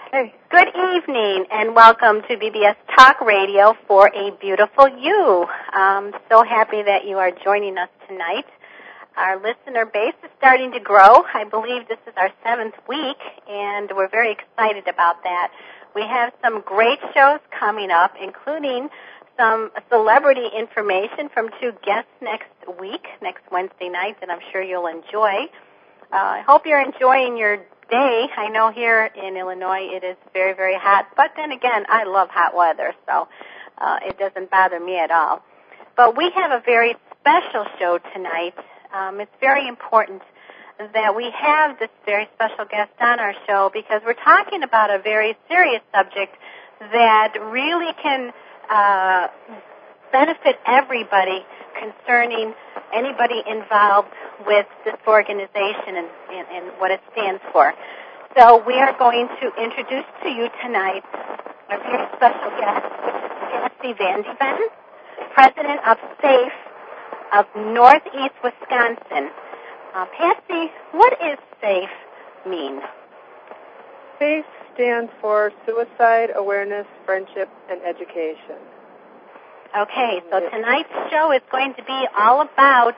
Hey. Good evening, and welcome to BBS Talk Radio for a Beautiful You. I'm so happy that you are joining us tonight. Our listener base is starting to grow. I believe this is our 7th week, and we're very excited about that. We have some great shows coming up, including some celebrity information from 2 guests next week, next Wednesday night, that I'm sure you'll enjoy. I hope you're enjoying your day. I know here in Illinois it is very, very hot, but then again, I love hot weather, so it doesn't bother me at all. But we have a very special show tonight. It's very important that we have this very special guest on our show because we're talking about a very serious subject that really can benefit everybody concerning anybody involved with this organization and what it stands for. So we are going to introduce to you tonight our very special guest, which is Patsy Van Deven, president of SAFE of Northeast Wisconsin. Patsy, what is SAFE mean? SAFE stands for Suicide Awareness, Friendship, and Education. Okay, so tonight's show is going to be all about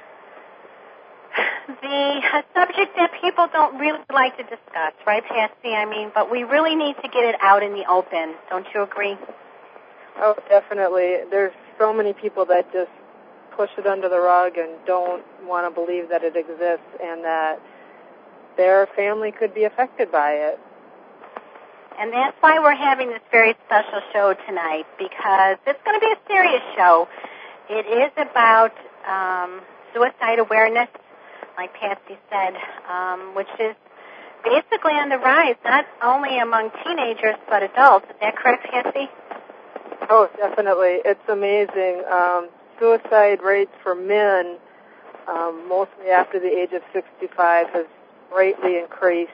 a subject that people don't really like to discuss, right, Patsy? I mean, but we really need to get it out in the open. Don't you agree? Oh, definitely. There's so many people that just push it under the rug and don't want to believe that it exists and that their family could be affected by it. And that's why we're having this very special show tonight, because it's going to be a serious show. It is about suicide awareness, like Patsy said, which is basically on the rise, not only among teenagers but adults. Is that correct, Patsy? Oh, definitely. It's amazing. Suicide rates for men, mostly after the age of 65, has greatly increased.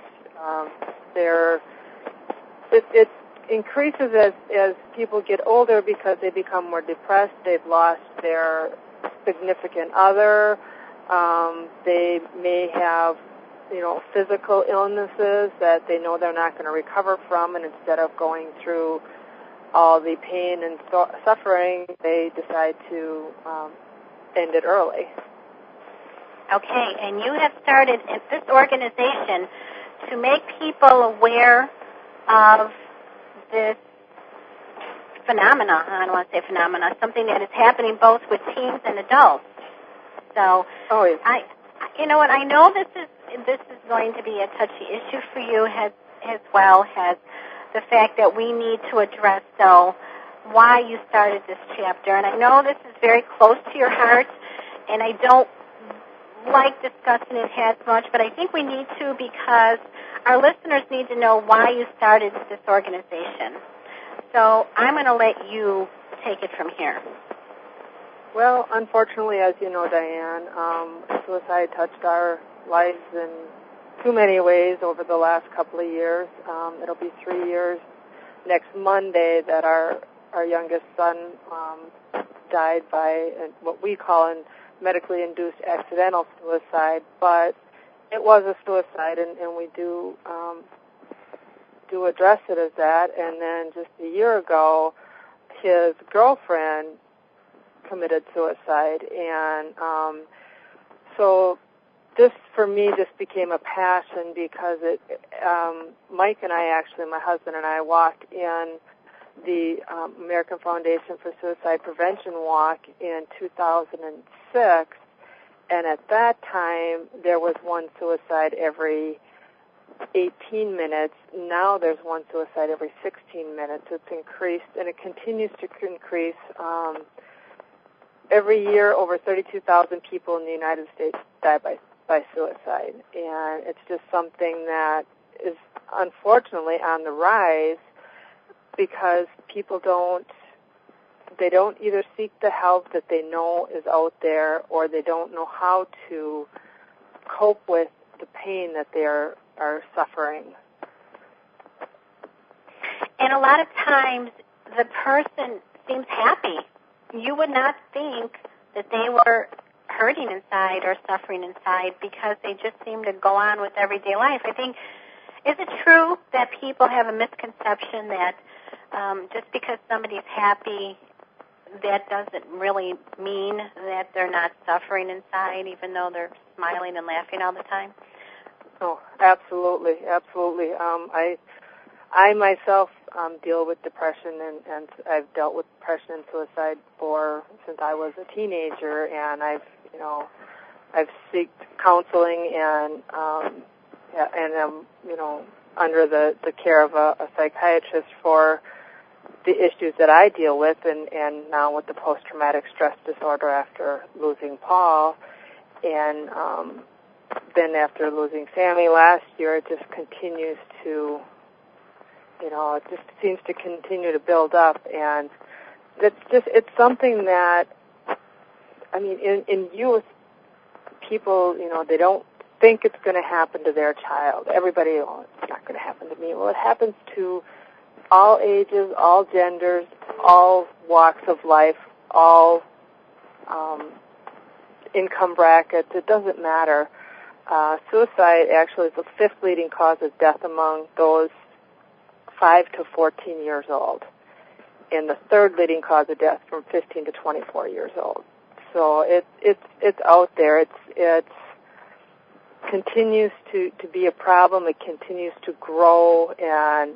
It increases as people get older because they become more depressed. They've lost their significant other. They may have, physical illnesses that they know they're not going to recover from, and instead of going through all the pain and suffering, they decide to end it early. Okay, and you have started this organization to make people aware of this phenomena. I don't want to say phenomena, something that is happening both with teens and adults. So, yeah. I know this is going to be a touchy issue for you as well as the fact that we need to address, though, why you started this chapter. And I know this is very close to your heart, and I don't like discussing it as much, but I think we need to because our listeners need to know why you started this organization. So I'm going to let you take it from here. Well, unfortunately, as you know, Diane, suicide touched our lives in too many ways over the last couple of years. It'll be 3 years next Monday that our youngest son died by what we call a medically induced accidental suicide, but it was a suicide, and we do address it as that. And then just a year ago, his girlfriend committed suicide, and so this, for me, just became a passion because Mike and I actually, my husband and I, walked in the American Foundation for Suicide Prevention walk in 2006, and at that time there was one suicide every 18 minutes. Now there's one suicide every 16 minutes. It's increased, and it continues to increase. Every year, over 32,000 people in the United States die by suicide, and it's just something that is unfortunately on the rise because people don't either seek the help that they know is out there, or they don't know how to cope with the pain that they are suffering. And a lot of times the person seems happy. You would not think that they were hurting inside or suffering inside because they just seem to go on with everyday life. I think Is it true that people have a misconception that just because somebody's happy, that doesn't really mean that they're not suffering inside, even though they're smiling and laughing all the time? Oh, absolutely, absolutely. I myself deal with depression, and I've dealt with depression and suicide since I was a teenager, and I've sought counseling and I'm under the care of a psychiatrist for the issues that I deal with, and now with the post-traumatic stress disorder after losing Paul, and then after losing Sammy last year, it just continues to, it just seems to continue to build up, and it's something that, I mean, in youth, people, they don't think it's going to happen to their child. Everybody, it's not going to happen to me. Well, it happens to all ages, all genders, all walks of life, all income brackets. It doesn't matter. Suicide actually is the 5th leading cause of death among those 5 to 14 years old, and the 3rd leading cause of death from 15 to 24 years old. So it's out there. It continues to be a problem. It continues to grow, and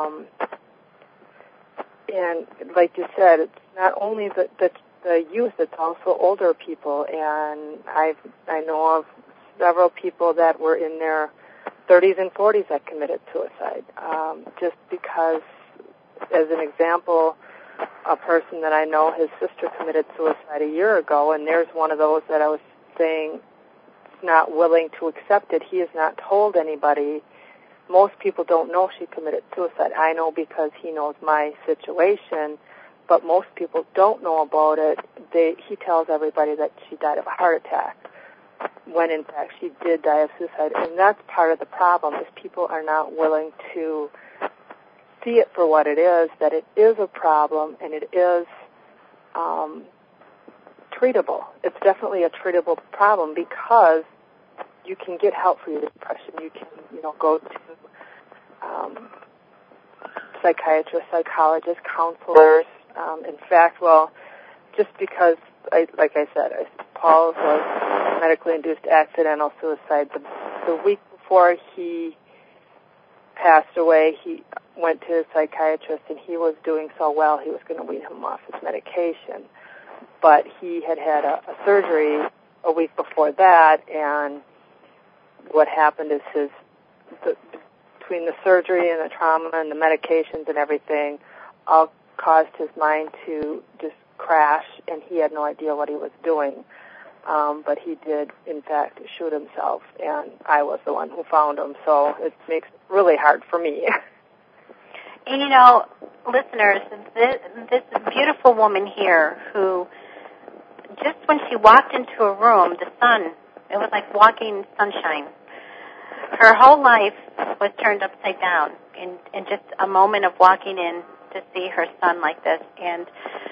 like you said, it's not only the youth; it's also older people. And I know of several people that were in their 30s and 40s that committed suicide, just because, as an example, a person that I know, his sister committed suicide a year ago, and there's one of those that I was saying is not willing to accept it. He has not told anybody. Most people don't know she committed suicide. I know because he knows my situation, but most people don't know about it. He tells everybody that she died of a heart attack, when in fact she did die of suicide. And that's part of the problem, is people are not willing to see it for what it is, that it is a problem, and it is treatable. It's definitely a treatable problem, because you can get help for your depression. You can, go to psychiatrists, psychologists, counselors. In fact, just because, like I said, Paul was medically induced accidental suicide. The week before he passed away, he went to a psychiatrist, and he was doing so well, he was going to wean him off his medication. But he had a surgery a week before that, and what happened is between the surgery and the trauma and the medications and everything, all caused his mind to just crash, and he had no idea what he was doing. But he did, in fact, shoot himself, and I was the one who found him, so it makes it really hard for me. And, listeners, this beautiful woman here who, just when she walked into a room, the sun, it was like walking sunshine. Her whole life was turned upside down in just a moment of walking in to see her son like this. And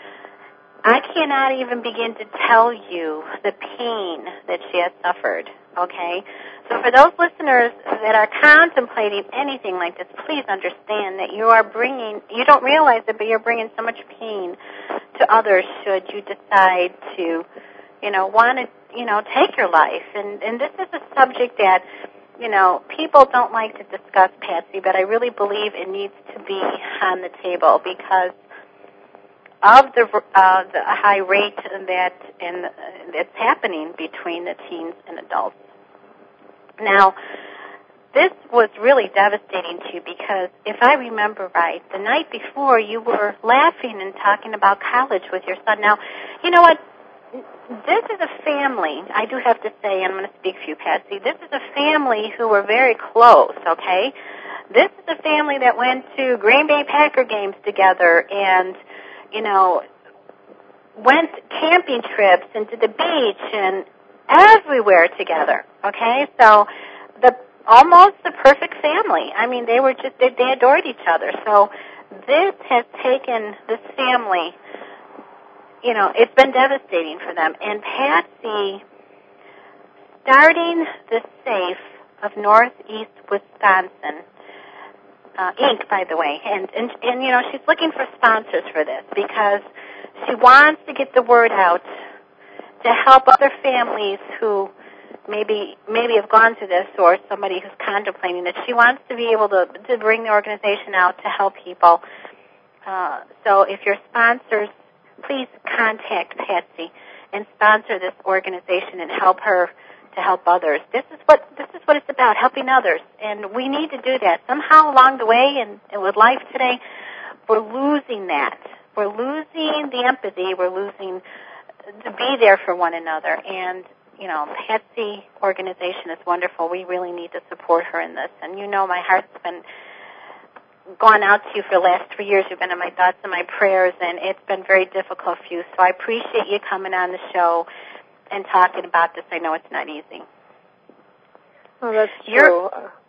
I cannot even begin to tell you the pain that she has suffered, okay? So for those listeners that are contemplating anything like this, please understand that you don't realize it, but you're bringing so much pain to others should you decide to, want to, take your life. And this is a subject that, people don't like to discuss, Patsy, but I really believe it needs to be on the table because of the high rate that's happening between the teens and adults. Now, this was really devastating to you because if I remember right, the night before you were laughing and talking about college with your son. Now, you know what? This is a family, I do have to say, and I'm going to speak for you, Patsy, this is a family who were very close, okay? This is a family that went to Green Bay Packer games together and, went camping trips and to the beach and everywhere together, okay? So almost the perfect family. I mean, they adored each other. So this has taken this family, it's been devastating for them. And Patsy, starting the SAFE of Northeast Wisconsin, Inc., by the way. And she's looking for sponsors for this because she wants to get the word out to help other families who maybe have gone through this, or somebody who's contemplating it. She wants to be able to bring the organization out to help people. So if you're sponsors, please contact Patsy and sponsor this organization and help her to help others. This is what it's about, helping others. And we need to do that. Somehow along the way and with life today, we're losing that. We're losing the empathy. We're losing to be there for one another. And, Patsy organization is wonderful. We really need to support her in this. And my heart's been gone out to you for the last 3 years. You've been in my thoughts and my prayers, and it's been very difficult for you. So I appreciate you coming on the show and talking about this. I know it's not easy. Oh, that's true.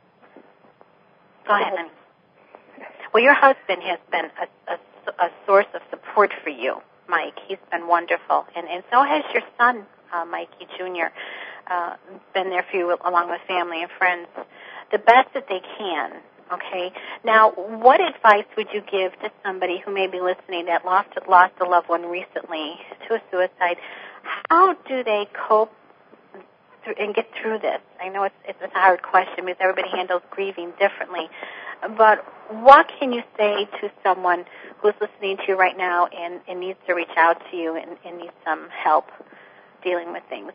Go ahead, honey. Well, your husband has been a source of support for you, Mike. He's been wonderful. And so has your son, Mikey Jr., been there for you along with family and friends the best that they can. Okay. Now, what advice would you give to somebody who may be listening that lost a loved one recently to a suicide? How do they cope and get through this? I know it's a hard question because everybody handles grieving differently. But what can you say to someone who's listening to you right now and needs to reach out to you and needs some help dealing with things?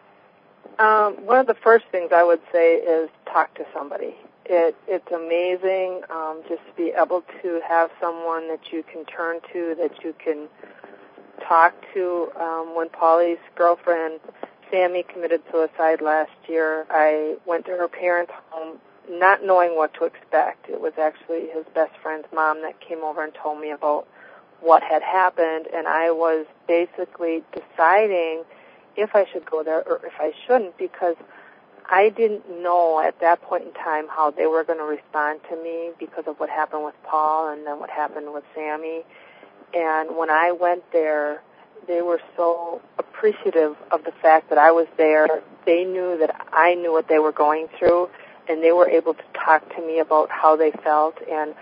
One of the first things I would say is talk to somebody. It's amazing just to be able to have someone that you can turn to, that you can talk to. When Paulie's girlfriend, Sammy, committed suicide last year, I went to her parents' home not knowing what to expect. It was actually his best friend's mom that came over and told me about what had happened, and I was basically deciding if I should go there or if I shouldn't, because I didn't know at that point in time how they were going to respond to me because of what happened with Paul and then what happened with Sammy. And when I went there, they were so appreciative of the fact that I was there. They knew that I knew what they were going through, and they were able to talk to me about how they felt, and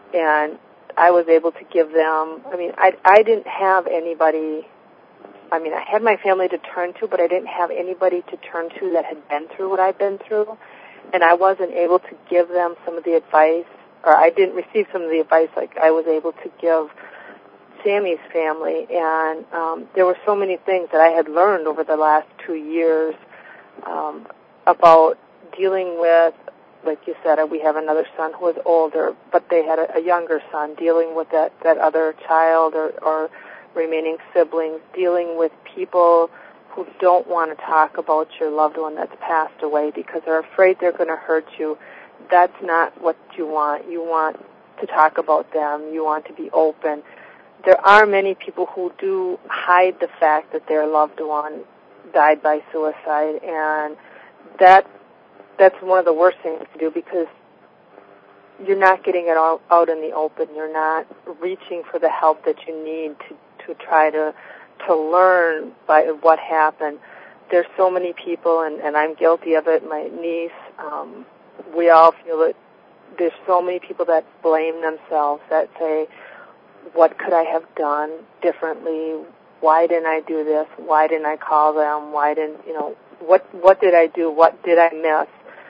I was able to give them, I didn't have anybody. I had my family to turn to, but I didn't have anybody to turn to that had been through what I've been through, and I wasn't able to give them some of the advice, or I didn't receive some of the advice like I was able to give Sammy's family, and there were so many things that I had learned over the last 2 years about dealing with, like you said, we have another son who is older, but they had a younger son, dealing with that other child or remaining siblings, dealing with people who don't want to talk about your loved one that's passed away because they're afraid they're going to hurt you. That's not what you want. You want to talk about them. You want to be open. There are many people who do hide the fact that their loved one died by suicide, and that's one of the worst things to do because you're not getting it all out in the open. You're not reaching for the help that you need to try to learn by what happened. There's so many people, and I'm guilty of it, my niece, we all feel it. There's so many people that blame themselves, that say, what could I have done differently? Why didn't I do this? Why didn't I call them? Why didn't, what did I do? What did I miss?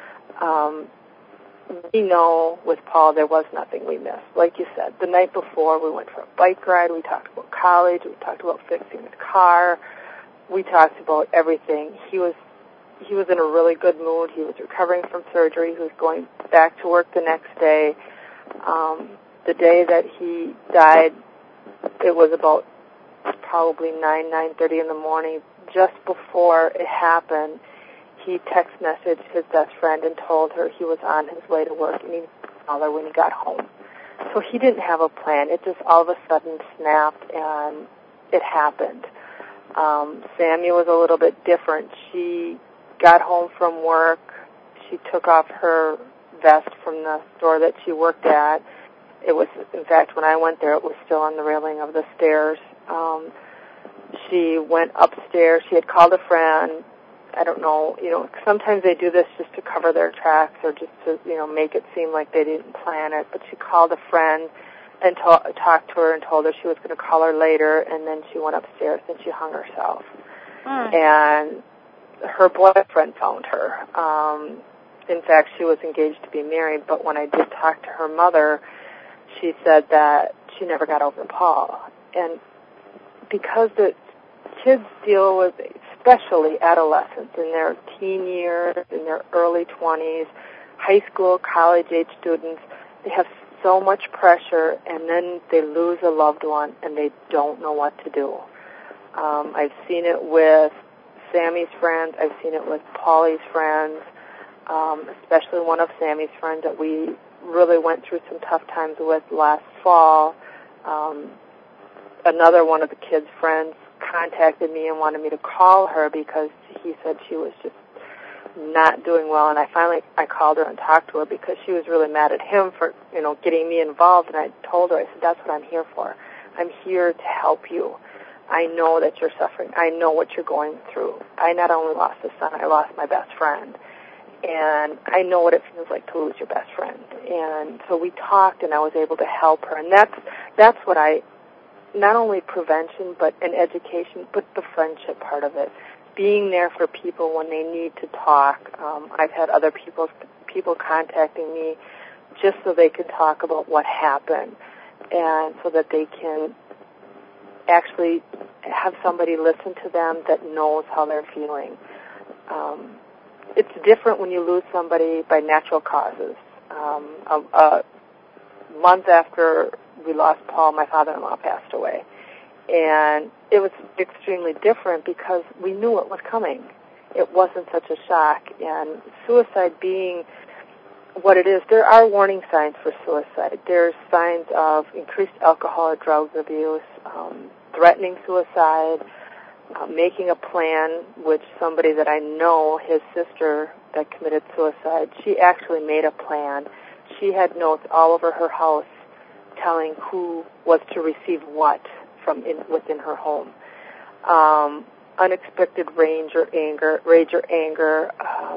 We know with Paul there was nothing we missed. Like you said, the night before we went for a bike ride. We talked about college. We talked about fixing the car. We talked about everything. He was in a really good mood. He was recovering from surgery. He was going back to work the next day. The day that he died, it was about probably 9:30 in the morning. Just before it happened, he text messaged his best friend and told her he was on his way to work and he'd call her when he got home. So he didn't have a plan. It just all of a sudden snapped and it happened. Sammy was a little bit different. She got home from work. She took off her vest from the store that she worked at. It was, in fact, when I went there, it was still on the railing of the stairs. She went upstairs. She had called a friend I don't know, sometimes they do this just to cover their tracks or just to, make it seem like they didn't plan it. But she called a friend and talked to her and told her she was going to call her later, and then she went upstairs and she hung herself. And her boyfriend found her. In fact, she was engaged to be married, but when I did talk to her mother, she said that she never got over Paul. And because the kids deal with, especially adolescents in their teen years, in their early 20s, high school, college-age students, they have so much pressure, and then they lose a loved one, and they don't know what to do. I've seen it with Sammy's friends. I've seen it with Paulie's friends, especially one of Sammy's friends that we really went through some tough times with last fall. Another one of the kids' friends contacted me and wanted me to call her because he said she was just not doing well, and I called her and talked to her because she was really mad at him for, getting me involved, and I told her, I said, that's what I'm here for. I'm here to help you. I know that you're suffering. I know what you're going through. I not only lost a son, I lost my best friend, and I know what it feels like to lose your best friend. And so we talked, and I was able to help her, and that's what not only prevention, but an education, but the friendship part of it. Being there for people when they need to talk. I've had other people contacting me just so they can talk about what happened and so that they can actually have somebody listen to them that knows how they're feeling. It's different when you lose somebody by natural causes. A month after we lost Paul, my father-in-law passed away. And it was extremely different because we knew it was coming. It wasn't such a shock. And suicide being what it is, there are warning signs for suicide. There's signs of increased alcohol or drug abuse, threatening suicide, making a plan, which somebody that I know, his sister that committed suicide, she actually made a plan. She had notes all over her house telling who was to receive what from within her home. Unexpected rage or anger,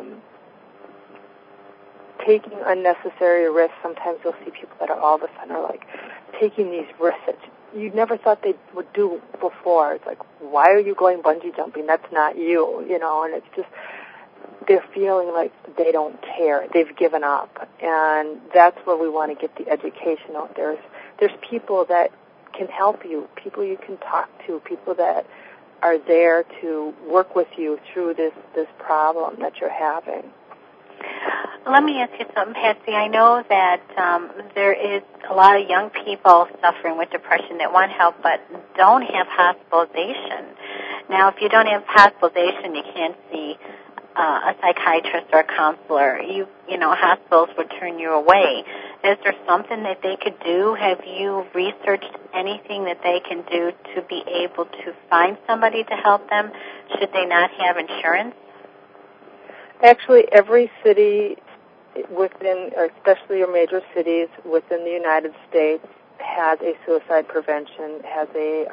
taking unnecessary risks. Sometimes you'll see people that are all of a sudden are like taking these risks that you never thought they would do before. It's like, why are you going bungee jumping? That's not you, and it's just they're feeling like they don't care. They've given up. And that's where we want to get the education out there. There's people that can help you, people you can talk to, people that are there to work with you through this problem that you're having. Let me ask you something, Patsy. I know that there is a lot of young people suffering with depression that want help but don't have hospitalization. Now, if you don't have hospitalization, you can't see a psychiatrist or a counselor. Hospitals would turn you away. Is there something that they could do? Have you researched anything that they can do to be able to find somebody to help them should they not have insurance? Actually, every city within, or especially your major cities within the United States, has a suicide prevention, has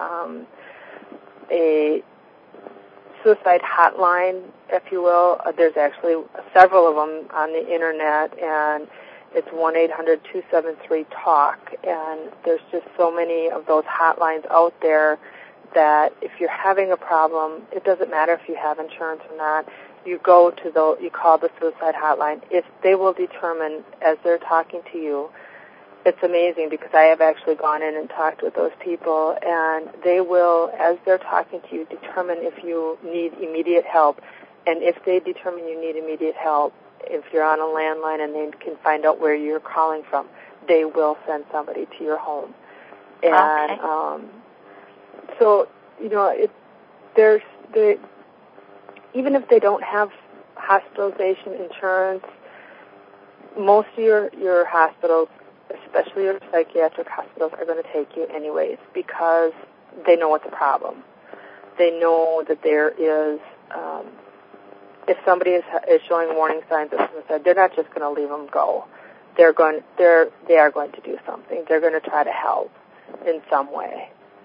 a suicide hotline, if you will. There's actually several of them on the Internet, and it's 1-800-273-TALK. And there's just so many of those hotlines out there that if you're having a problem, it doesn't matter if you have insurance or not. You call the suicide hotline. If they will determine as they're talking to you, it's amazing because I have actually gone in and talked with those people, and they will, as they're talking to you, determine if you need immediate help. And if they determine you need immediate help, if you're on a landline and they can find out where you're calling from, they will send somebody to your home. And so, even if they don't have hospitalization insurance, most of your hospitals, especially your psychiatric hospitals, are going to take you anyways because they know it's a problem. They know that there is, if somebody is showing warning signs of suicide, they're not just going to leave them go. They are going to do something. They're going to try to help in some way.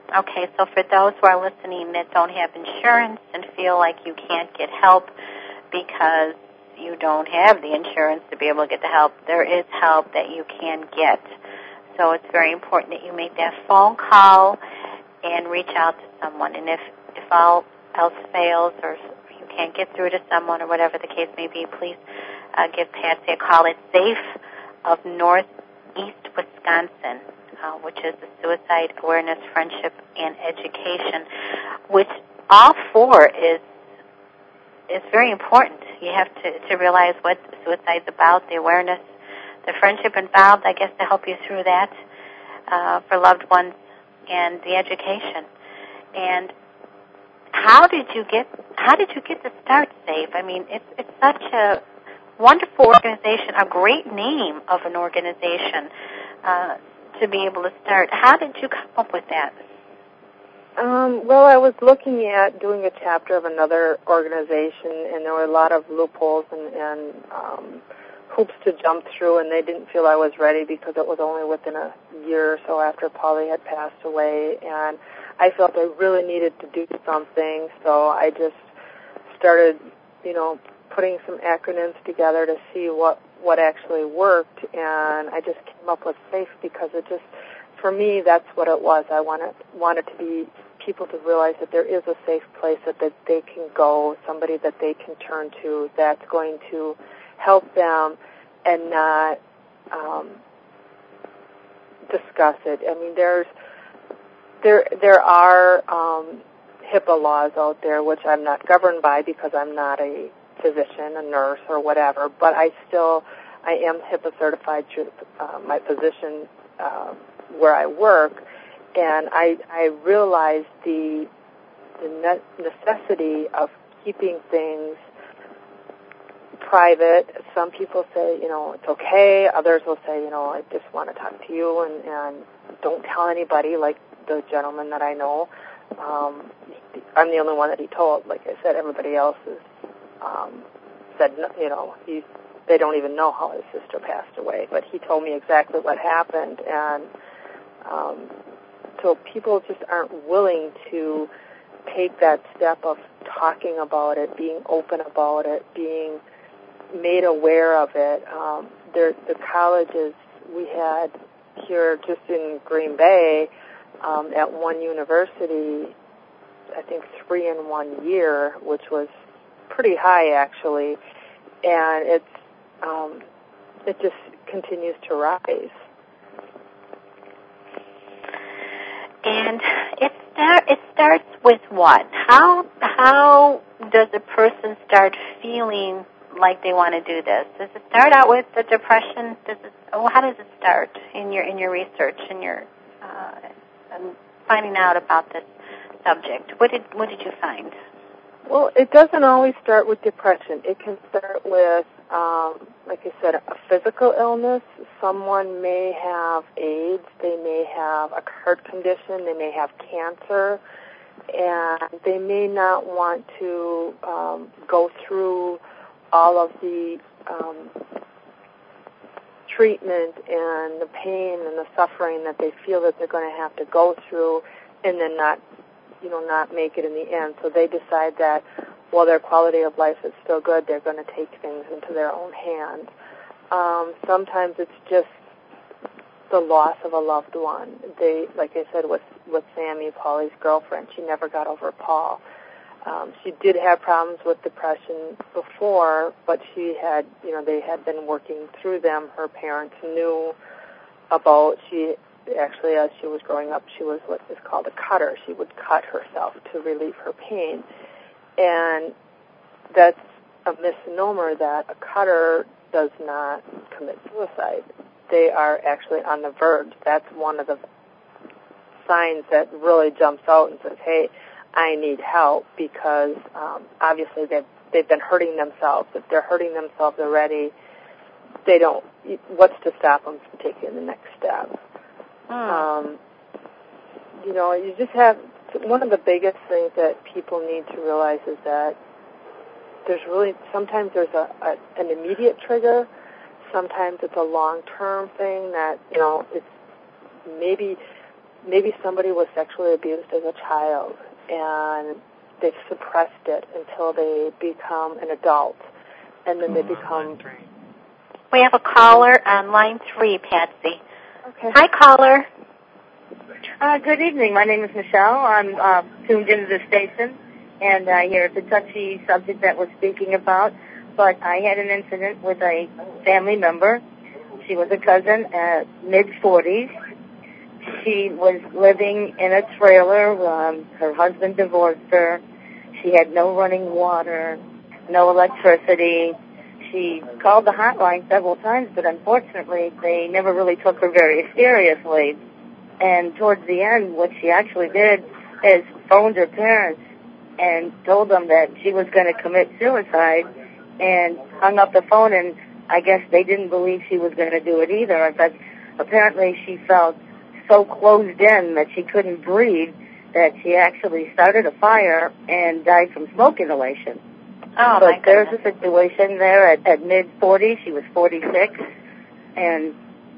Okay, so for those who are listening that don't have insurance and feel like you can't get help because you don't have the insurance to be able to get the help, there is help that you can get. So it's very important that you make that phone call and reach out to someone. And if all else fails or you can't get through to someone or whatever the case may be, please give Patsy a call. It's Safe of Northeast Wisconsin, which is the Suicide Awareness, Friendship, and Education, which all four is very important. You have to realize what suicide's about, the awareness, the friendship involved, I guess, to help you through that for loved ones, and the education. And how did you get to start Safe? I mean, it's such a wonderful organization, a great name of an organization to be able to start. How did you come up with that? Well, I was looking at doing a chapter of another organization, and there were a lot of loopholes and hoops to jump through, and they didn't feel I was ready because it was only within a year or so after Polly had passed away, and I felt I really needed to do something, so I just started, putting some acronyms together to see what actually worked, and I just came up with Safe because it just, for me, that's what it was. I wanted to be people to realize that there is a safe place that they can go, somebody that they can turn to that's going to help them and not discuss it. I mean, there are HIPAA laws out there which I'm not governed by because I'm not a physician, a nurse, or whatever, but I am HIPAA certified through my position where I work, and I realized the necessity of keeping things private. Some people say, it's okay. Others will say, I just want to talk to you and don't tell anybody, like the gentleman that I know. I'm the only one that he told. Like I said, everybody else is said, they don't even know how his sister passed away. But he told me exactly what happened, and so people just aren't willing to take that step of talking about it, being open about it, being made aware of it. The colleges we had here just in Green Bay at one university, I think 3 in 1 year, which was pretty high actually, and it just continues to rise. And it starts with what? How does a person start feeling like they want to do this? Does it start out with the depression? How does it start in your research, in your finding out about this subject? What did you find? Well, it doesn't always start with depression. It can start with, like I said, a physical illness. Someone may have AIDS. They may have a heart condition. They may have cancer. And they may not want to go through all of the treatment and the pain and the suffering that they feel that they're going to have to go through and then not make it in the end. So they decide that while their quality of life is still good, they're going to take things into their own hands. Sometimes it's just the loss of a loved one. Like I said, with Sammy, Paulie's girlfriend, she never got over Paul. She did have problems with depression before, but they had been working through them. Her parents knew about, actually, as she was growing up, she was what is called a cutter. She would cut herself to relieve her pain. And that's a misnomer that a cutter does not commit suicide. They are actually on the verge. That's one of the signs that really jumps out and says, hey, I need help, because obviously they've been hurting themselves. If they're hurting themselves already, what's to stop them from taking the next step? You just have, one of the biggest things that people need to realize is that sometimes there's an immediate trigger, sometimes it's a long-term thing that, it's maybe maybe somebody was sexually abused as a child, and they've suppressed it until they become an adult, and then they become... We have a caller on line 3, Patsy. Okay. Hi, caller. Good evening. My name is Michelle. I'm tuned into the station, and I hear it's a touchy subject that we're speaking about, but I had an incident with a family member. She was a cousin at mid-40s. She was living in a trailer. Her husband divorced her. She had no running water, no electricity. She called the hotline several times, but unfortunately, they never really took her very seriously. And towards the end, what she actually did is phoned her parents and told them that she was going to commit suicide, and hung up the phone, and I guess they didn't believe she was going to do it either. But apparently she felt so closed in that she couldn't breathe that she actually started a fire and died from smoke inhalation. Oh, but there's a situation there at mid-40s. She was 46, and,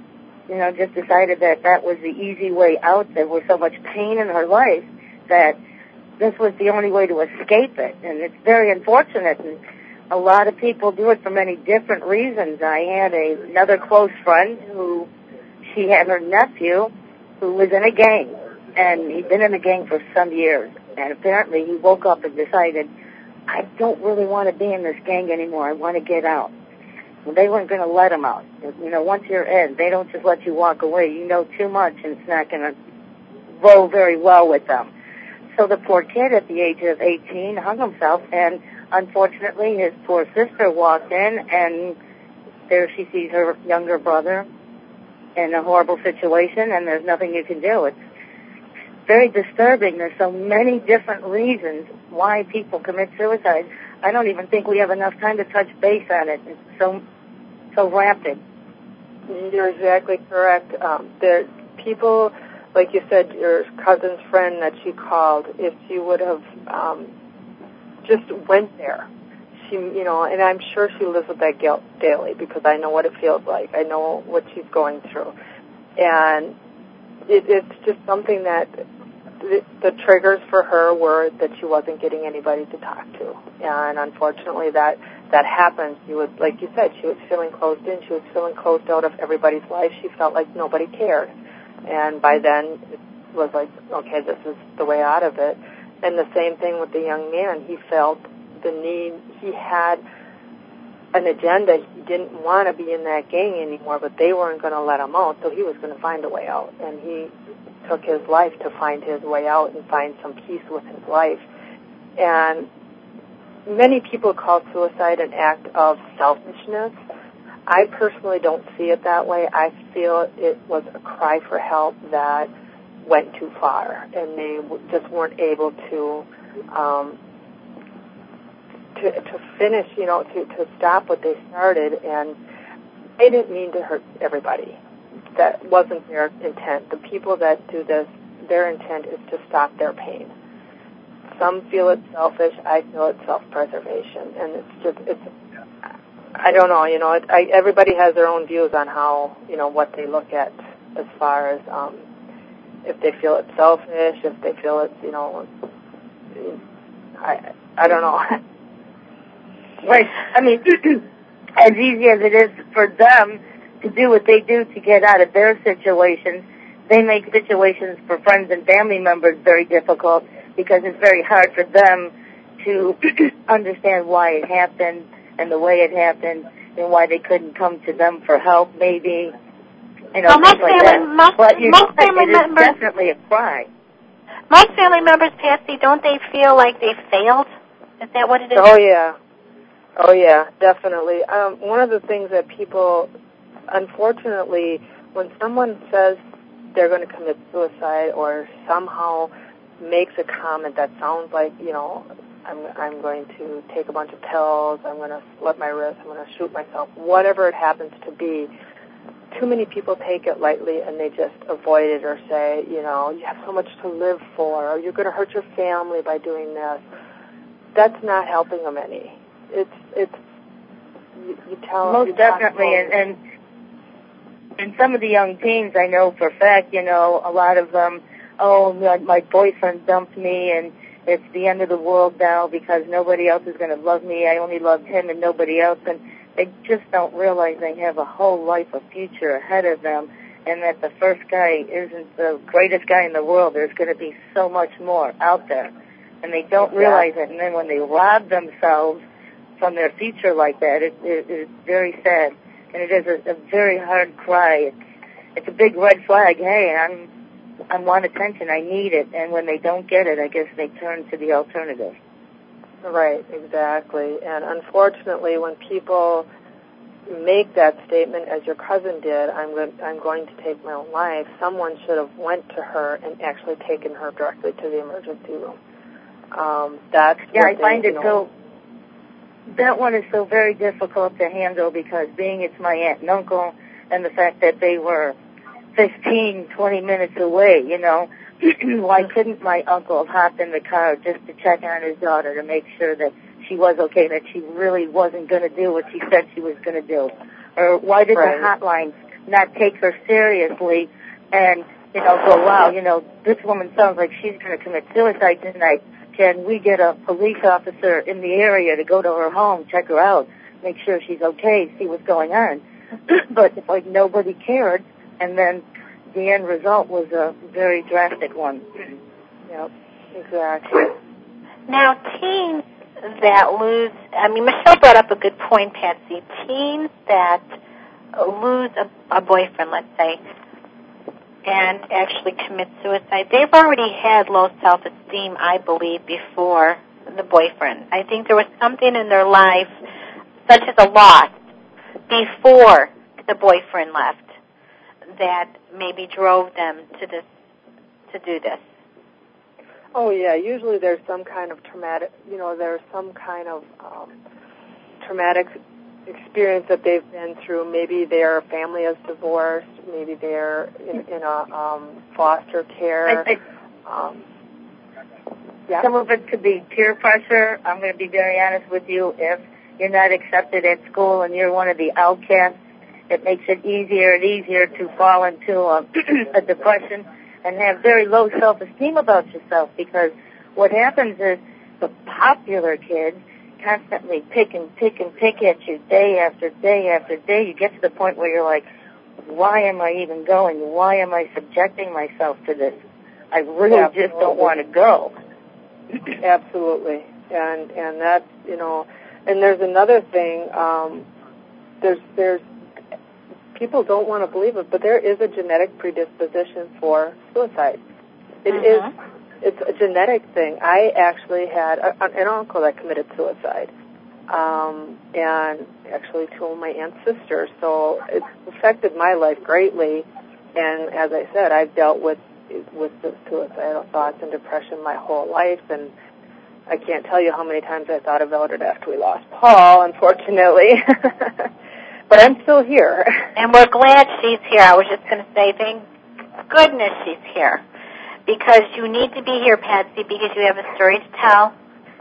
just decided that that was the easy way out. There was so much pain in her life that this was the only way to escape it. And it's very unfortunate, and a lot of people do it for many different reasons. I had another close friend who, she had her nephew who was in a gang, and he'd been in the gang for some years, and apparently he woke up and decided, I don't really want to be in this gang anymore. I want to get out. Well, they weren't going to let him out. Once you're in, they don't just let you walk away. You know too much, and it's not going to roll very well with them. So the poor kid at the age of 18 hung himself, and unfortunately his poor sister walked in, and there she sees her younger brother in a horrible situation, and there's nothing you can do. It's very disturbing. There's so many different reasons why people commit suicide. I don't even think we have enough time to touch base on it. It's so rampant. You're exactly correct. There, people, like you said, your cousin's friend that she called, if she would have just went there, she, and I'm sure she lives with that guilt daily because I know what it feels like. I know what she's going through. And it's just something that the triggers for her were that she wasn't getting anybody to talk to. And unfortunately that happened. She was, like you said, she was feeling closed in. She was feeling closed out of everybody's life. She felt like nobody cared. And by then it was like, okay, this is the way out of it. And the same thing with the young man. He felt the need. He had an agenda. He didn't want to be in that gang anymore, but they weren't going to let him out, so he was going to find a way out. And he took his life to find his way out and find some peace with his life. And many people call suicide an act of selfishness. I personally don't see it that way. I feel it was a cry for help that went too far, and they just weren't able to finish, to stop what they started. And they didn't mean to hurt everybody. That wasn't their intent. The people that do this, their intent is to stop their pain. Some feel it's selfish. I feel it's self-preservation, and I don't know. Everybody has their own views on how, what they look at as far as if they feel it's selfish, if they feel it's, I don't know. Right. I mean, as easy as it is for them to do what they do to get out of their situations, they make situations for friends and family members very difficult because it's very hard for them to understand why it happened and the way it happened and why they couldn't come to them for help, maybe, things like that. But most family members, definitely a cry. Most family members, Patsy, don't they feel like they failed? Is that what it is? Oh yeah, definitely. One of the things that people, unfortunately, when someone says they're going to commit suicide or somehow makes a comment that sounds like, I'm going to take a bunch of pills, I'm going to slit my wrist, I'm going to shoot myself, whatever it happens to be, too many people take it lightly and they just avoid it or say, you have so much to live for, or you're going to hurt your family by doing this. That's not helping them any. It's you tell most definitely, and some of the young teens I know for a fact, a lot of them oh, my boyfriend dumped me and it's the end of the world now because nobody else is going to love me. I only loved him and nobody else. And they just don't realize they have a whole life, a future ahead of them, and that the first guy isn't the greatest guy in the world. There's going to be so much more out there. And they don't realize it. And then when they rob themselves from their future like that, it is very sad. And it is a very hard cry. It's a big red flag. Hey, I want attention. I need it. And when they don't get it, I guess they turn to the alternative. Right, exactly. And unfortunately, when people make that statement, as your cousin did, I'm going to take my own life, someone should have went to her and actually taken her directly to the emergency room. I find it so. That one is so very difficult to handle because being it's my aunt and uncle, and the fact that they were 15, 20 minutes away, why couldn't my uncle have hopped in the car just to check on his daughter to make sure that she was okay, that she really wasn't going to do what she said she was going to do? Or why did the hotlines not take her seriously and, go, wow, this woman sounds like she's going to commit suicide tonight. Can we get a police officer in the area to go to her home, check her out, make sure she's okay, see what's going on? But it's like nobody cared, and then the end result was a very drastic one. Yep, exactly. Now, teens that lose, Michelle brought up a good point, Patsy. Teens that lose a boyfriend, let's say, and actually commit suicide, they've already had low self-esteem, I believe, before the boyfriend. I think there was something in their life, such as a loss, before the boyfriend left, that maybe drove them to do this. Oh, yeah, usually there's some kind of traumatic, traumatic experience that they've been through. Maybe their family is divorced. Maybe they're in a foster care. Some of it could be peer pressure. I'm going to be very honest with you. If you're not accepted at school and you're one of the outcasts, it makes it easier and easier to fall into a depression and have very low self-esteem about yourself, because what happens is the popular kids constantly pick at you day after day after day. You get to the point where you're like, why am I even going? Why am I subjecting myself to this? I really just don't want to go. Absolutely. And that's, and there's another thing, there's people don't want to believe it, but there is a genetic predisposition for suicide. It's a genetic thing. I actually had an uncle that committed suicide, and actually two of my aunt's sisters. So it's affected my life greatly. And as I said, I've dealt with the suicidal thoughts and depression my whole life, and I can't tell you how many times I thought about it after we lost Paul, unfortunately. But I'm still here. And we're glad she's here. I was just going to say, thank goodness she's here. Because you need to be here, Patsy, because you have a story to tell.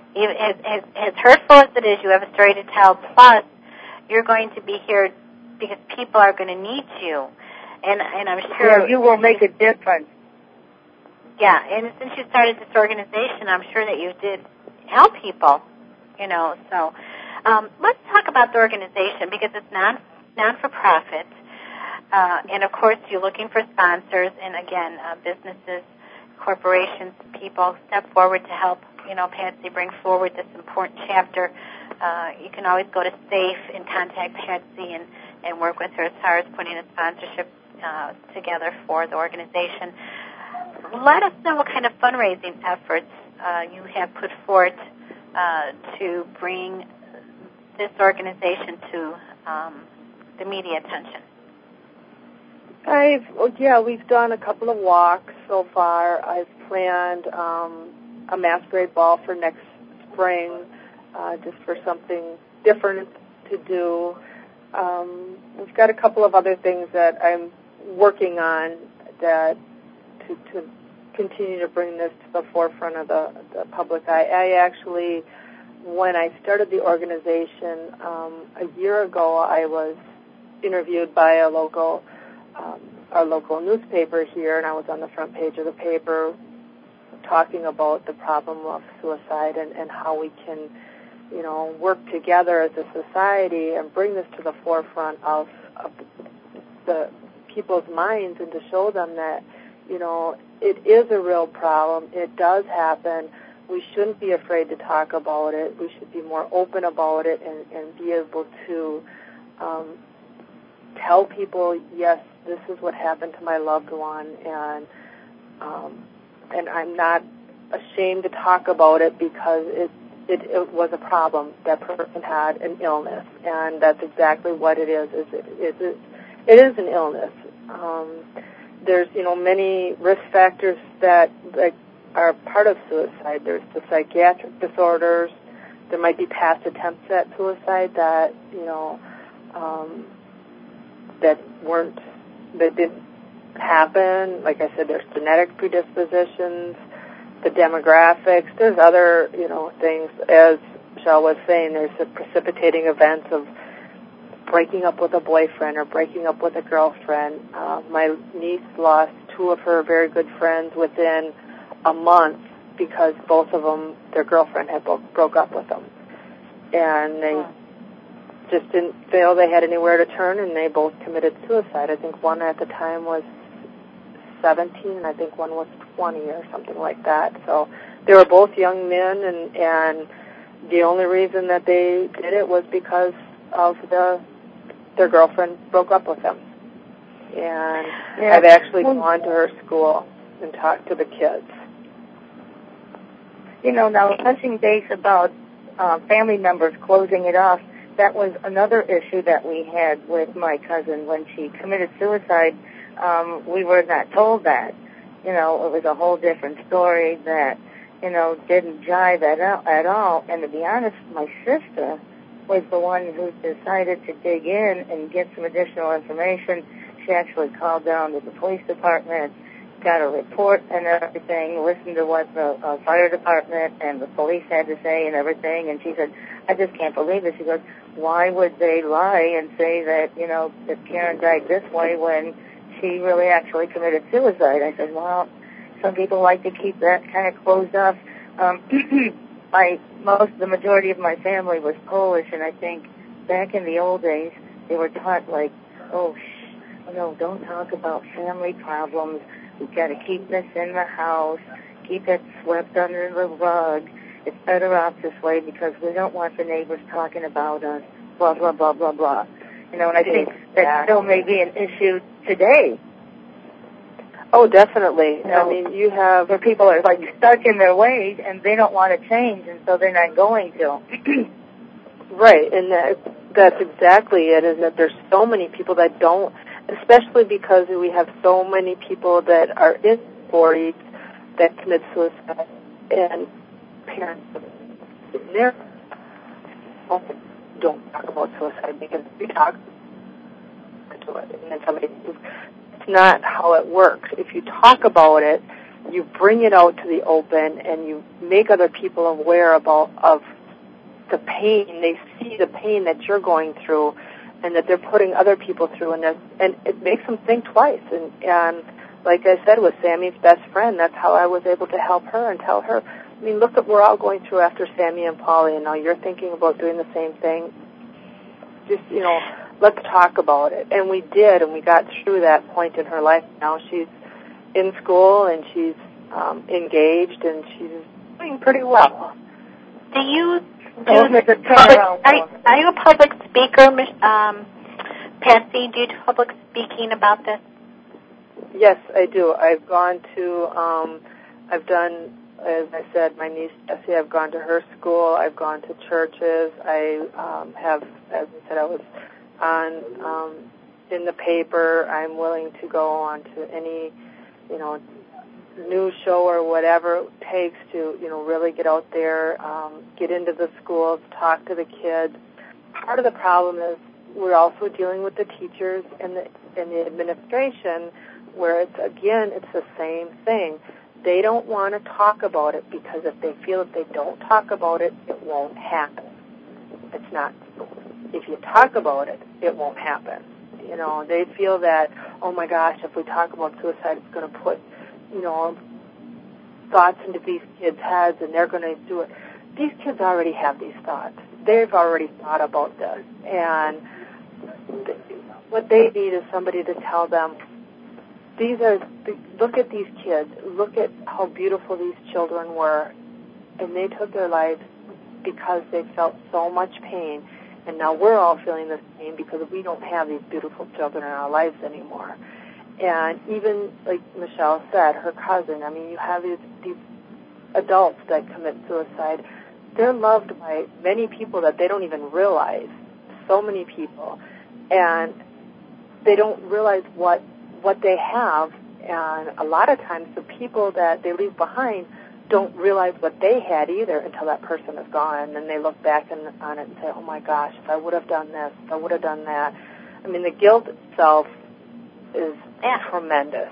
As hurtful as it is, you have a story to tell. Plus, you're going to be here because people are going to need you. And I'm sure... Yeah, you will make a difference. Yeah, and since you started this organization, I'm sure that you did help people, So let's talk about the organization, because it's non-for-profit. And, of course, you're looking for sponsors. And, again, businesses, corporations, people step forward to help, Patsy bring forward this important chapter. You can always go to SAFE and contact Patsy and work with her as far as putting a sponsorship together for the organization. Let us know what kind of fundraising efforts you have put forth to bring this organization to the media attention. We've done a couple of walks so far. I've planned a masquerade ball for next spring, just for something different to do. We've got a couple of other things that I'm working on that to continue to bring this to the forefront of the public eye. I actually, when I started the organization a year ago, I was interviewed by a local our local newspaper here, and I was on the front page of the paper talking about the problem of suicide and how we can, work together as a society and bring this to the forefront of the people's minds, and to show them that, it is a real problem. It does happen. We shouldn't be afraid to talk about it. We should be more open about it and be able to tell people, yes, this is what happened to my loved one, and I'm not ashamed to talk about it because it was a problem. That person had an illness, and that's exactly what it is. It is an illness. There's, many risk factors that are part of suicide. There's the psychiatric disorders. There might be past attempts at suicide that, that didn't happen. Like I said, there's genetic predispositions, the demographics. There's other, things. As Michelle was saying, there's the precipitating events of breaking up with a boyfriend or breaking up with a girlfriend. My niece lost two of her very good friends within a month because both of them, their girlfriend had broke up with them. And they just didn't feel they had anywhere to turn, and they both committed suicide. I think one at the time was 17, and I think one was 20 or something like that. So they were both young men, and the only reason that they did it was because of their girlfriend broke up with them. And I've actually gone to her school and talked to the kids. Now touching base about family members closing it off, that was another issue that we had with my cousin when she committed suicide. We were not told that. It was a whole different story that, didn't jive at all. And to be honest, my sister was the one who decided to dig in and get some additional information. She actually called down to the police department, got a report and everything, listened to what the fire department and the police had to say and everything, and she said, I just can't believe it. She goes, why would they lie and say that, that Karen died this way when she really actually committed suicide? I said, well, some people like to keep that kind of closed off. The majority of my family was Polish, and I think back in the old days, they were taught no, don't talk about family problems. We've got to keep this in the house, keep it swept under the rug. It's better off this way because we don't want the neighbors talking about us, blah, blah, blah, blah, blah. And I think that still may be an issue today. Oh, definitely. I mean, you have... Where people are, stuck in their ways, and they don't want to change, and so they're not going to. Right, and that's exactly it, is that there's so many people that don't, especially because we have so many people that are in 40s that commit suicide, and parents don't talk about suicide because we talk to it, and then somebody... It's not how it works. If you talk about it, you bring it out to the open, and you make other people aware of the pain. They see the pain that you're going through, and that they're putting other people through, and it makes them think twice. And like I said, with Sammy's best friend, that's how I was able to help her and tell her, I mean, look at what we're all going through after Sammy and Polly, and now you're thinking about doing the same thing. Just, let's talk about it. And we did, and we got through that point in her life. Now she's in school, and she's engaged, and she's doing pretty well. Do you are you a public speaker, Patsy? Do you do public speaking about this? Yes, I do. I've gone to, I've done, as I said, my niece Jessie, I've gone to her school. I've gone to churches. I have, as I said, I was on in the paper. I'm willing to go on to any, news show or whatever it takes to, really get out there, get into the schools, talk to the kids. Part of the problem is we're also dealing with the teachers and the administration, where it's the same thing. They don't want to talk about it because if they feel if they don't talk about it, it won't happen. It's not. If you talk about it, it won't happen. They feel that, oh my gosh, if we talk about suicide, it's going to put, thoughts into these kids' heads, and they're going to do it. These kids already have these thoughts. They've already thought about this, and what they need is somebody to tell them, look at these kids, look at how beautiful these children were, and they took their lives because they felt so much pain, and now we're all feeling this pain because we don't have these beautiful children in our lives anymore. And even, like Michelle said, her cousin, you have these adults that commit suicide. They're loved by many people that they don't even realize, so many people, and they don't realize what they have, and a lot of times the people that they leave behind don't realize what they had either until that person is gone, and then they look back on it and say, oh my gosh, if I would have done this, if I would have done that. The guilt itself is tremendous.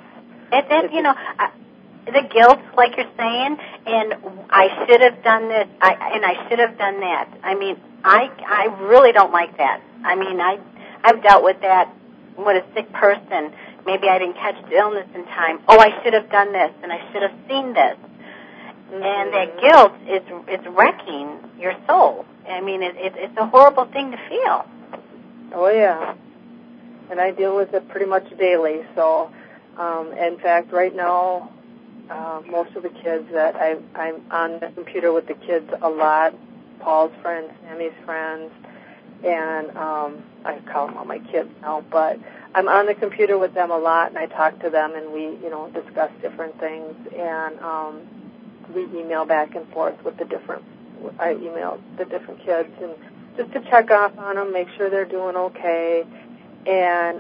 The guilt, like you're saying, and I should have done this, and I should have done that. I really don't like that. I've dealt with that with a sick person. Maybe I didn't catch the illness in time. Oh, I should have done this, and I should have seen this. Mm-hmm. And that guilt is wrecking your soul. It's a horrible thing to feel. Oh, yeah. And I deal with it pretty much daily. So, in fact, right now, most of the kids that I'm on the computer with the kids a lot, Paul's friends, Sammy's friends, and I call them all my kids now, but I'm on the computer with them a lot, and I talk to them, and we, discuss different things, and we email back and forth with I email the different kids, and just to check off on them, make sure they're doing okay, and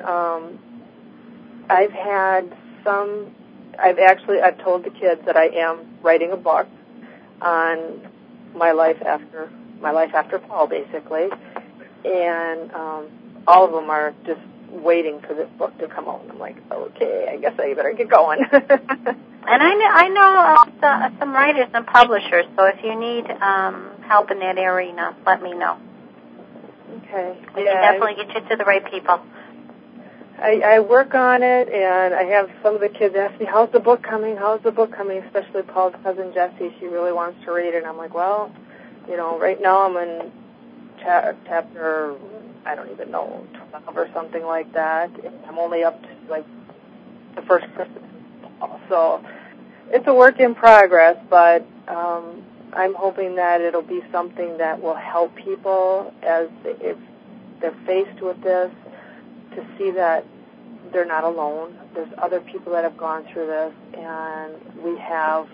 I've told the kids that I am writing a book on my life after Paul, basically, and all of them are just waiting for this book to come out. And I'm like, okay, I guess I better get going. And I know some writers and publishers, so if you need help in that arena, let me know. Okay. We can definitely get you to the right people. I work on it, and I have some of the kids ask me, how's the book coming, especially Paul's cousin Jessie. She really wants to read it, and I'm like, well, right now I'm in chapter, I don't even know, 12 or something like that. I'm only up to, the first Christmas. So it's a work in progress, but I'm hoping that it'll be something that will help people if they're faced with this, to see that they're not alone. There's other people that have gone through this, and we have,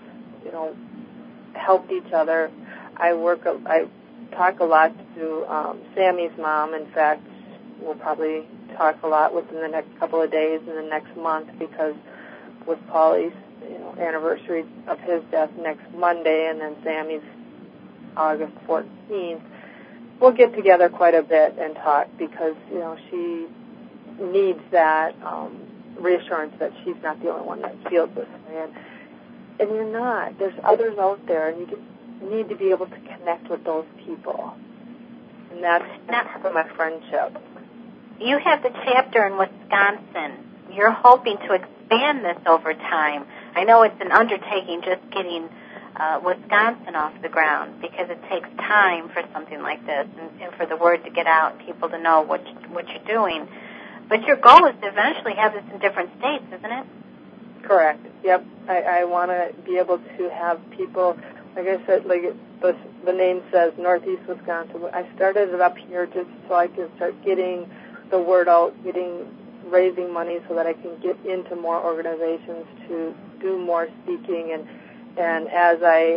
helped each other. I talk a lot to Sammy's mom. In fact, we'll probably talk a lot within the next couple of days and the next month, because with Paulie's anniversary of his death next Monday, and then Sammy's August 14th, we'll get together quite a bit and talk, because she needs that reassurance that she's not the only one that feels this way, and you're not. There's others out there, and you just need to be able to connect with those people, and that's part of my friendship. You have the chapter in Wisconsin. You're hoping to expand this over time. I know it's an undertaking just getting Wisconsin off the ground, because it takes time for something like this, and for the word to get out, people to know what you're doing. But your goal is to eventually have this in different states, isn't it? Correct. Yep. I want to be able to have people, like I said, the name says, Northeast Wisconsin. I started it up here just so I can start getting the word out, raising money so that I can get into more organizations to do more speaking, and as I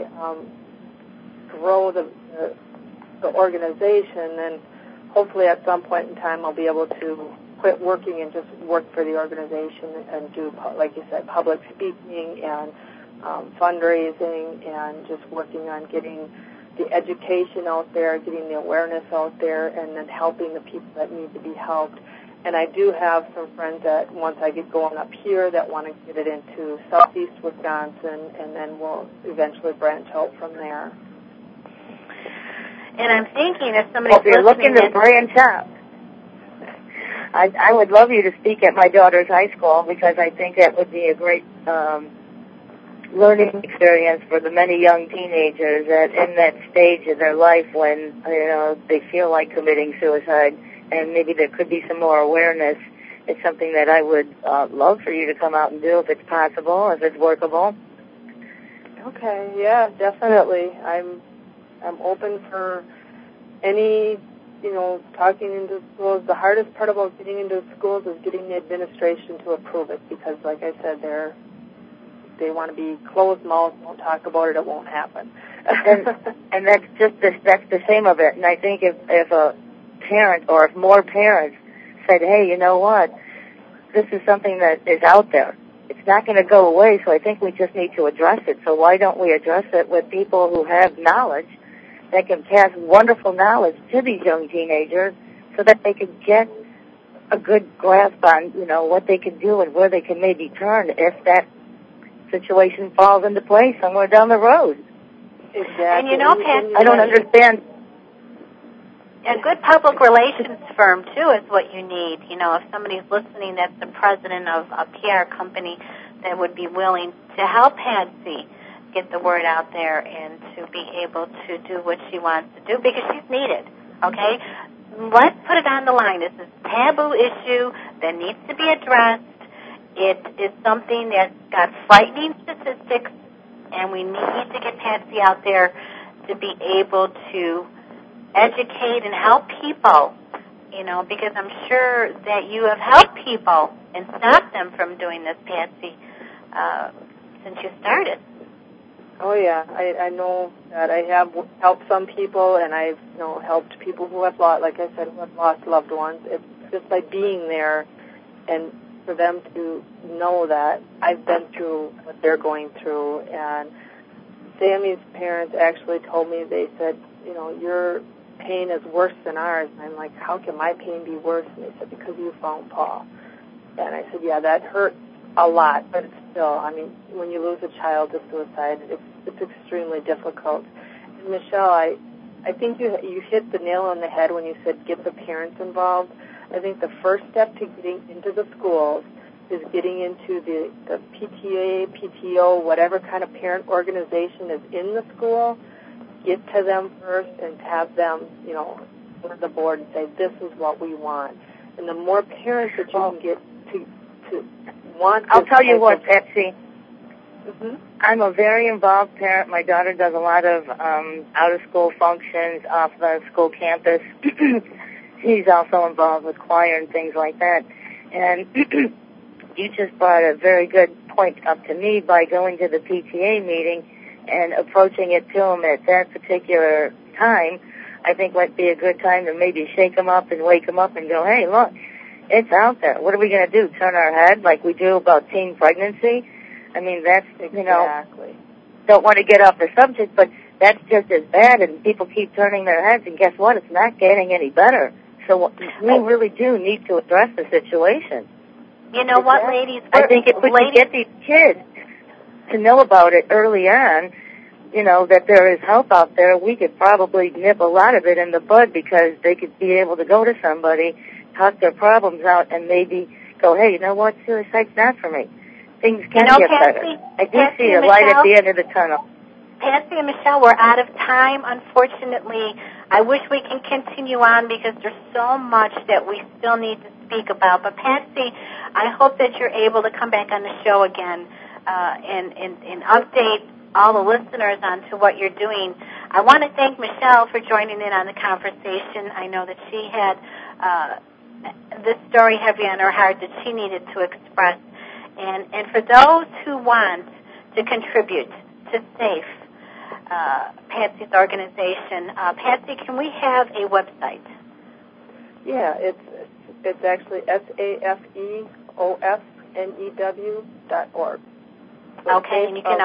grow the organization, then hopefully at some point in time I'll be able to quit working and just work for the organization and do, like you said, public speaking and fundraising, and just working on getting the education out there, getting the awareness out there, and then helping the people that need to be helped. And I do have some friends that, once I get going up here, that want to get it into southeast Wisconsin, and then we'll eventually branch out from there. And I'm thinking if somebody's you're looking to branch out. I would love you to speak at my daughter's high school because I think that would be a great learning experience for the many young teenagers that in that stage of their life when they feel like committing suicide, and maybe there could be some more awareness. It's something that I would love for you to come out and do if it's possible, if it's workable. Okay, yeah, definitely. I'm open for any, talking into schools. The hardest part about getting into schools is getting the administration to approve it because, like I said, they want to be closed-mouthed, won't talk about it, it won't happen. and that's the same of it. And I think if a parent or if more parents said, hey, you know what, this is something that is out there. It's not going to go away, so I think we just need to address it. So why don't we address it with people who have knowledge that can pass wonderful knowledge to these young teenagers so that they can get a good grasp on, what they can do and where they can maybe turn if that situation falls into place somewhere down the road. Exactly. And Pat, I don't understand. A good public relations firm, too, is what you need. If somebody's listening that's the president of a PR company that would be willing to help Patsy get the word out there and to be able to do what she wants to do because she's needed, okay? Let's put it on the line. This is a taboo issue that needs to be addressed. It is something that's got frightening statistics, and we need to get Patsy out there to be able to educate and help people, because I'm sure that you have helped people and stopped them from doing this, Patsy, since you started. Oh, yeah. I know that I have helped some people, and I've helped people who have lost, like I said, who have lost loved ones. It's just by being there and for them to know that I've been through what they're going through. And Sammy's parents actually told me, they said, your pain is worse than ours. And I'm like, how can my pain be worse? And they said, because you found Paul. And I said, yeah, that hurt a lot, but it's still, when you lose a child to suicide, it's extremely difficult. And Michelle, I think you hit the nail on the head when you said get the parents involved. I think the first step to getting into the schools is getting into the PTA, PTO, whatever kind of parent organization is in the school. Get to them first and have them, go to the board and say, this is what we want. And the more parents that you can get to want this. I'll tell you what, Patsy. Mm-hmm. I'm a very involved parent. My daughter does a lot of out-of-school functions off the school campus. She's also involved with choir and things like that. And you just brought a very good point up to me by going to the PTA meeting and approaching it to them at that particular time. I think might be a good time to maybe shake them up and wake them up and go, hey, look, it's out there. What are we going to do, turn our head like we do about teen pregnancy? That's, exactly. Don't want to get off the subject, but that's just as bad, and people keep turning their heads, and guess what? It's not getting any better. So we really do need to address the situation. You know what, ladies? I think if we could get these kids to know about it early on, that there is help out there, we could probably nip a lot of it in the bud because they could be able to go to somebody, talk their problems out, and maybe go, hey, you know what, suicide's not for me. Things can get better. I do see a light at the end of the tunnel. Patsy and Michelle, we're out of time, unfortunately. I wish we can continue on because there's so much that we still need to speak about. But Patsy, I hope that you're able to come back on the show again and update all the listeners on to what you're doing. I want to thank Michelle for joining in on the conversation. I know that she had this story heavy on her heart that she needed to express. And for those who want to contribute to SAFE, Patsy's organization, Patsy, can we have a website? Yeah, it's actually SAFEOFNEW.org. Okay, and you can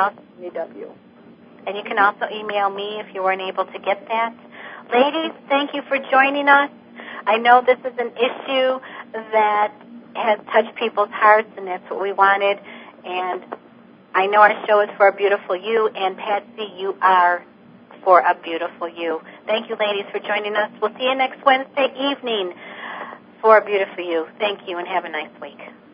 also NEW. email me if you weren't able to get that. Ladies, thank you for joining us. I know this is an issue that has touched people's hearts, and that's what we wanted. And I know our show is for a beautiful you, and Patsy, you are for a beautiful you. Thank you, ladies, for joining us. We'll see you next Wednesday evening for Beautiful You. Thank you, and have a nice week.